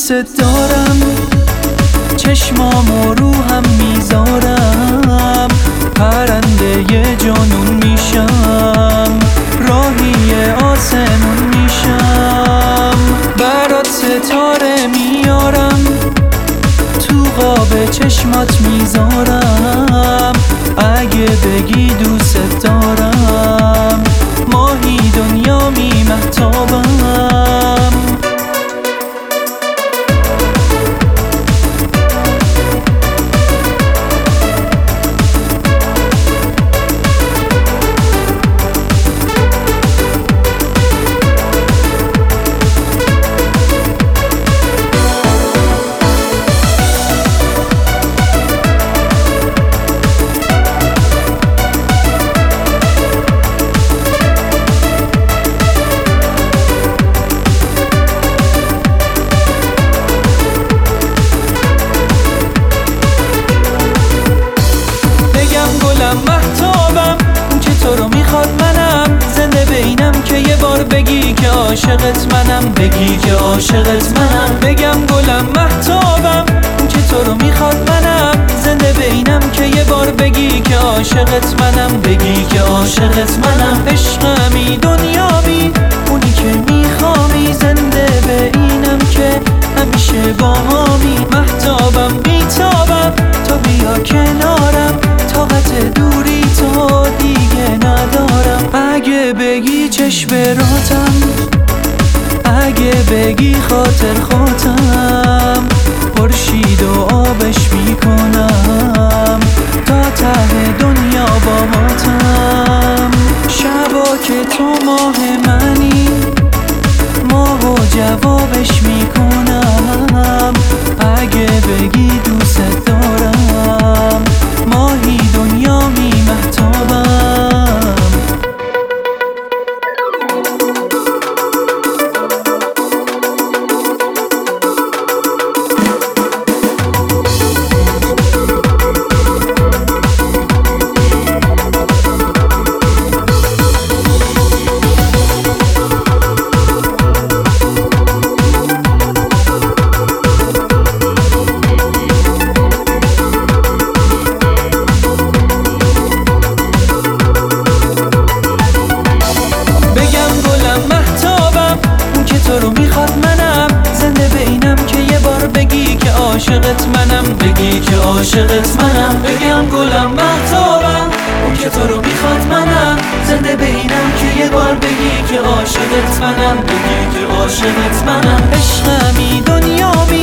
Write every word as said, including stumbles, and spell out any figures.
دوست دارم، چشمام و روحم میذارم، پرنده جانون میشم، راهی آسمون میشم، برات ستاره میارم، تو قاب چشمات میذارم، اگه بگی دوست دارم، ماهی دنیا می مهتابم. مهتابم اون که تو رو میخواد منم، زنده بینم که یه بار بگی که عاشقت منم، بگی که عاشقت منم. بگم گلم مهتابم اون که تو رو میخواد منم، زنده بینم که یه بار بگی که عاشقت منم، بگی که عاشقت منم. عشقمی دنیامی اونی که میخوامی، زنده بینم که همیشه با همی. مهتابم بیتابم تا بیا کنارم، طاقت دوری تو دیگه ندارم. اگه بگی چشم راتم، اگه بگی خاطر خاطم، خورشید و آبش میکنم، تا ته دنیا باهاتم. شبا که تو ماه منی، ماه و جوابش میکنم، اگه بگی دوست دارم، ماهی دنیا می مهتابم. تو رو میخواد منم، زنده بینم که یه بار بگی که عاشقت منم، بگی که عاشقت منم. بگم گلم مهتابم اون که تو رو میخواد منم، زنده بینم که یه بار بگی که عاشقت منم، بگی که عاشقت منم. عشقمی دنیا